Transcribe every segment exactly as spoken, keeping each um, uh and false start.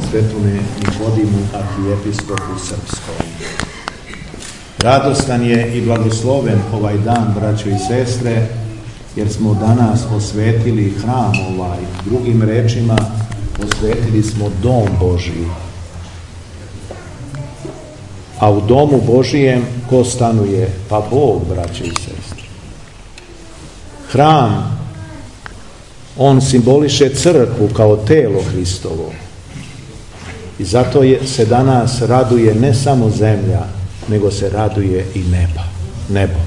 svetome Nikodimu, arhijepiskopu srpskom. Radostan je i blagosloven ovaj dan, braćo i sestre, jer smo danas osvetili hram ovaj, drugim rečima, osvetili smo dom Božji. A u domu Božijem ko stanuje? Pa Bog, braćo i sestre. Hram, on simboliše crkvu kao telo Hristovo. I zato je, se danas raduje ne samo zemlja, nego se raduje i neba, nebo.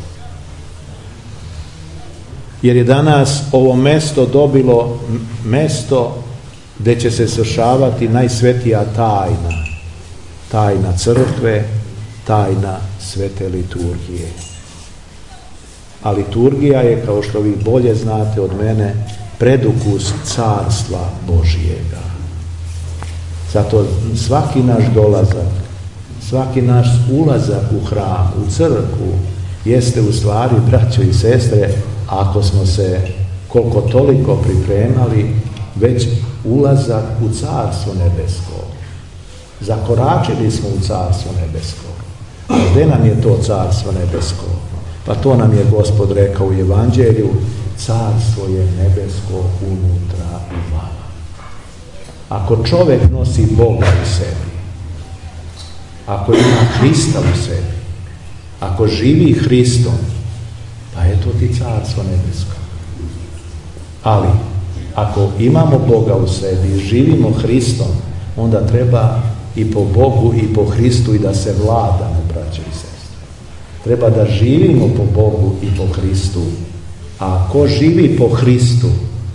Jer je danas ovo mesto dobilo mesto gdje će se svršavati najsvetija tajna. Tajna crkve, tajna svete liturgije. A liturgija je, kao što vi bolje znate od mene, predukus carstva Božijega. Zato svaki naš dolazak, svaki naš ulazak u hram, u crkvu, jeste u stvari, braćo i sestre, ako smo se koliko toliko pripremali, već ulazak u carstvo nebesko. Zakoračili smo u carstvo nebesko. A gdje nam je to carstvo nebesko? Pa to nam je Gospod rekao u Evanđelju, carstvo je nebesko unutra u vama. Ako čovjek nosi Boga u sebi, ako ima Hrista u sebi, ako živi Hristom, pa je to ti carstvo nebesko. Ali, ako imamo Boga u sebi i živimo Hristom, onda treba i po Bogu i po Hristu i da se vladamo, braćo i sestre. Treba da živimo po Bogu i po Hristu. A ko živi po Hristu,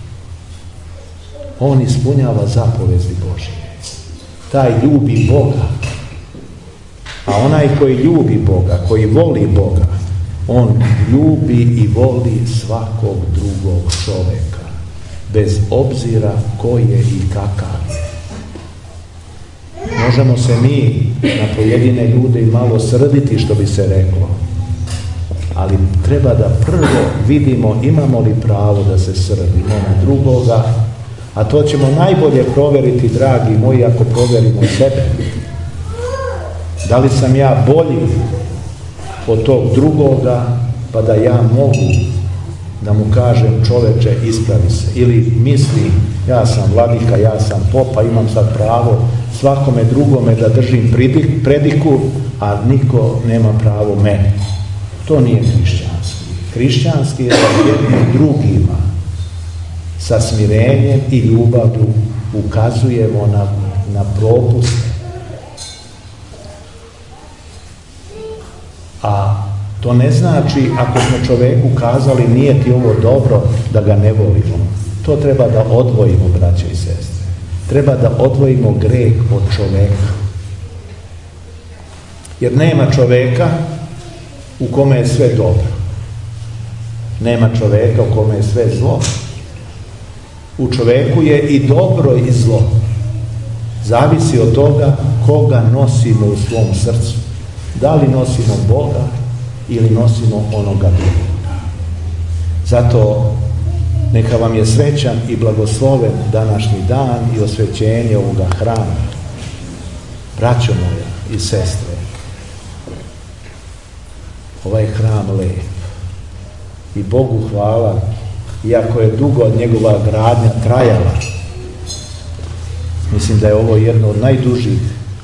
on ispunjava zapovesti Božje. Taj ljubi Boga. A onaj koji ljubi Boga, koji voli Boga, on ljubi i voli svakog drugog čoveka, bez obzira ko je i kakav je. Možemo se mi na pojedine ljude i malo srditi, što bi se reklo, ali treba da prvo vidimo imamo li pravo da se srdimo na drugoga, a to ćemo najbolje provjeriti, dragi moji, ako provjerimo sebe. Da li sam ja bolji od tog drugoga, pa da ja mogu da mu kažem, čoveče, ispravi se. Ili misli, ja sam vladika, ja sam popa, imam sad pravo svakome drugome da držim prediku, a niko nema pravo mene. To nije hrišćanski. Hrišćanski je da jednim drugima sa smirenjem i ljubavlju ukazujemo na, na propuste. A to ne znači, ako smo čoveku kazali nije ti ovo dobro, da ga ne volimo. To treba da odvojimo, braće i sestre. Treba da odvojimo greh od čoveka. Jer nema čoveka u kome je sve dobro. Nema čoveka u kome je sve zlo. U čoveku je i dobro i zlo. Zavisi od toga koga nosimo u svom srcu. Da li nosimo Boga ili nosimo onoga drugoga. Zato neka vam je srećan i blagosloven današnji dan i osvećenje ovoga hrama. Braćo moja i sestre, ovaj hram lep i Bogu hvala, iako je dugo od njegova gradnja trajala. Mislim da je ovo jedno od najdužih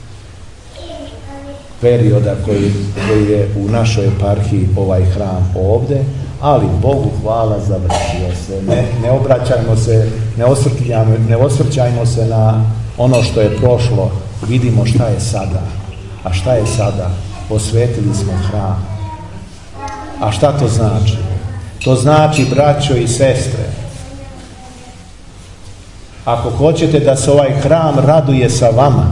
perioda koji, koji je u našoj eparhiji ovaj hram ovdje, ali Bogu hvala, završio se. Ne, ne obraćajmo se, ne osvrćajmo, ne osvrćajmo se na ono što je prošlo, vidimo šta je sada. A šta je sada? Osvetili smo hram. A šta to znači? To znači, braćo i sestre, ako hoćete da se ovaj hram raduje sa vama,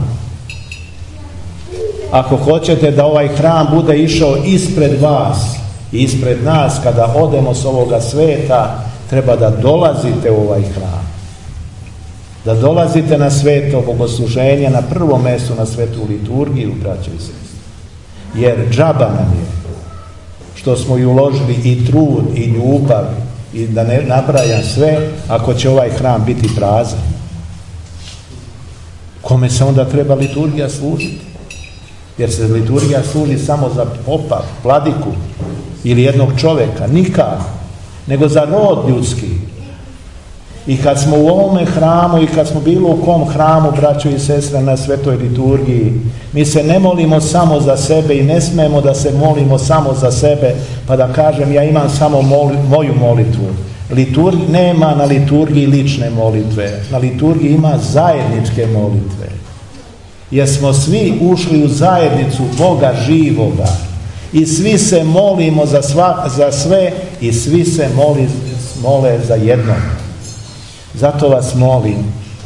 ako hoćete da ovaj hram bude išao ispred vas i ispred nas kada odemo s ovoga sveta, treba da dolazite u ovaj hram. Da dolazite na sveto bogosluženje, na prvom mjestu na svetu liturgiju, braćo i sestre. Jer džaba nam je što smo i uložili i trud i ljubav i da ne nabrajam sve, ako će ovaj hram biti prazan. Kome se onda treba liturgija služiti? Jer se liturgija služi samo za popa, vladiku ili jednog čovjeka, nikako, nego za rod ljudski. I kad smo u ovome hramu i kad smo bili u kom hramu, braćo i sestre, na svetoj liturgiji, mi se ne molimo samo za sebe i ne smemo da se molimo samo za sebe, pa da kažem ja imam samo moli, moju molitvu. Liturg, nema na liturgiji lične molitve, na liturgiji ima zajedničke molitve. Jer smo svi ušli u zajednicu Boga živoga i svi se molimo za, sva, za sve i svi se moli, mole za jednog. Zato vas molim,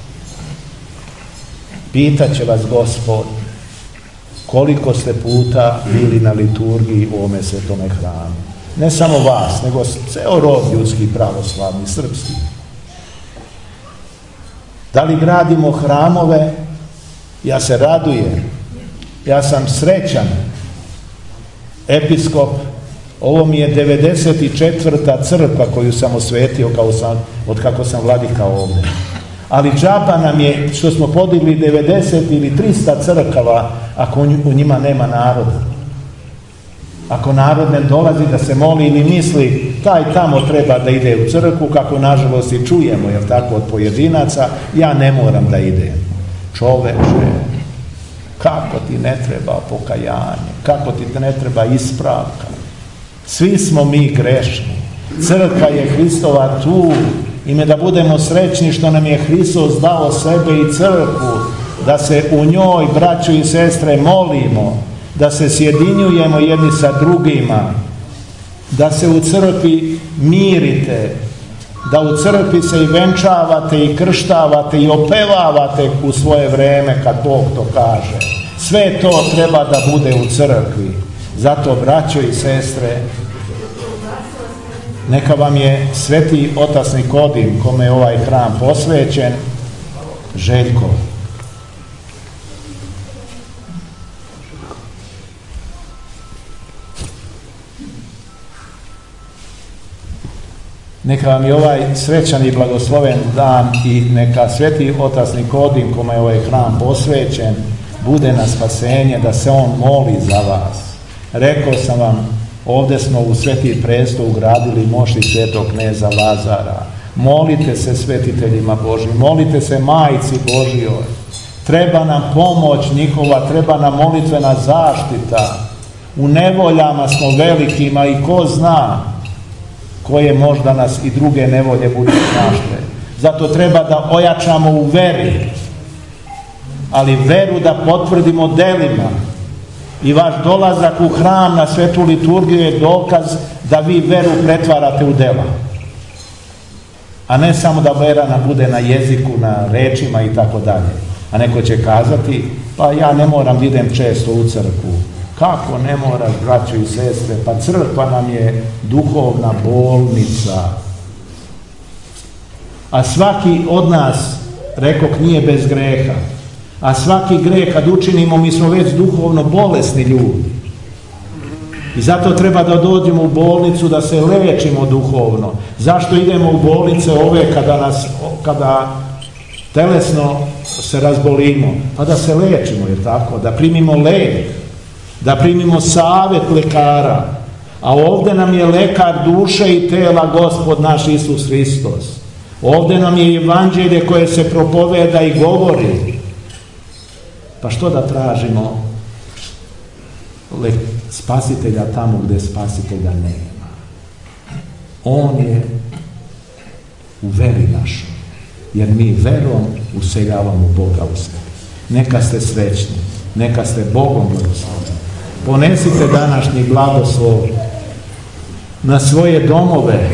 pitaće vas Gospod koliko ste puta bili na liturgiji u ovome svetome hramu. Ne samo vas, nego ceo rod ljudski, pravoslavni, srpski. Da li gradimo hramove? Ja se radujem. Ja sam srećan. Episkop, ovo mi je devedeset četvrta crkva koju sam osvetio kao sam, od kako sam vladika ovdje. Ali džaba nam je što smo podigli devedeset ili trista crkava ako u njima nema naroda. Ako narod ne dolazi da se moli ili misli taj tamo treba da ide u crkvu, kako nažalost i čujemo, jel tako, od pojedinaca, ja ne moram da idem. Čoveče, kako ti ne treba pokajanje, kako ti ne treba ispravka. Svi smo mi grešni. Crkva je Hristova tu. Ime da budemo srećni što nam je Hristos dao sebe i crkvu, da se u njoj, braćo i sestre, molimo, da se sjedinjujemo jedni sa drugima, da se u crkvi mirite, da u crkvi se i venčavate i krštavate i opevavate u svoje vreme kad Bog to kaže. Sve to treba da bude u crkvi. Zato, braćo i sestre, neka vam je sveti otac Nikodim, kome je ovaj hram posvećen, Željko. Neka vam je ovaj srećan i blagosloven dan i neka sveti otac Nikodim, kome je ovaj hram posvećen, bude na spasenje, da se on moli za vas. Rekao sam vam, ovdje smo u Sveti presto ugradili mošti svetog kneza Lazara. Molite se svetiteljima Božji, molite se Majci Božjoj. Treba nam pomoć njihova, treba nam molitvena zaštita. U nevoljama smo velikima i ko zna koje možda nas i druge nevolje budu snašle. Zato treba da ojačamo u veri, ali veru da potvrdimo delima. I vaš dolazak u hram na svetu liturgiju je dokaz da vi veru pretvarate u dela. A ne samo da vera nam bude na jeziku, na rečima i tako dalje. A neko će kazati, pa ja ne moram da idem često u crkvu. Kako ne moraš, braćo i sestre? Pa crkva nam je duhovna bolnica. A svaki od nas, rekok, nije bez greha. A svaki greh kad učinimo, mi smo već duhovno bolesni ljudi. I zato treba da dođemo u bolnicu, da se lečimo duhovno. Zašto idemo u bolnice ove kada nas, kada telesno se razbolimo? Pa da se lečimo, je tako? Da primimo lek, da primimo savjet lekara. A ovdje nam je lekar duše i tela Gospod naš Isus Hristos. Ovdje nam je evanđelje koje se propoveda i govori. Pa što da tražimo spasitelja tamo gdje spasitelja nema? On je u veri našoj, jer mi verom useljavamo Boga u sebi. Neka ste srećni, neka ste Bogom blagosloveni. Ponesite današnji blagoslov na svoje domove.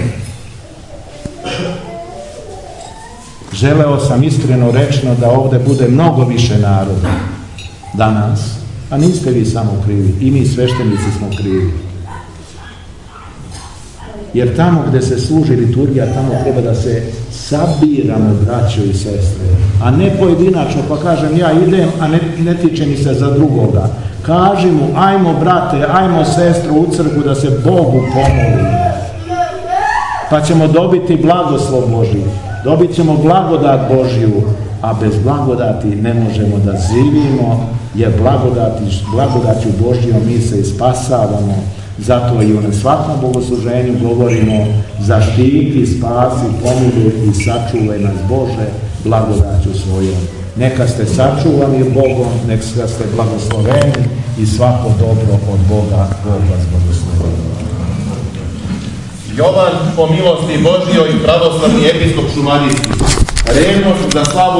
Želeo sam iskreno rečno da ovdje bude mnogo više naroda danas, a niste vi samo krivi, i mi sveštenici smo krivi. Jer tamo gdje se služi liturgija, tamo treba da se sabiramo, braćo i sestre, a ne pojedinačno, pa kažem ja idem, a ne, ne tiče mi se za drugoga. Kaži mu, ajmo brate, ajmo sestru u crkvu da se Bogu pomoli, pa ćemo dobiti blagoslov Božji. Dobit ćemo blagodat Božju a bez blagodati ne možemo da živimo, jer blagodati, blagodaću Božjom mi se i spasavamo. Zato i u nesvatnom bogosluženju govorimo: zaštiti, spasi, pomiluj i sačuvaj nas Bože blagodaću svojom. Neka ste sačuvani Bogom, neka ste blagosloveni i svako dobro od Boga, Bog vas blagoslovi. Jovan po milosti Božjoj, pravoslavni episkop šumadijski. Revnost za slavu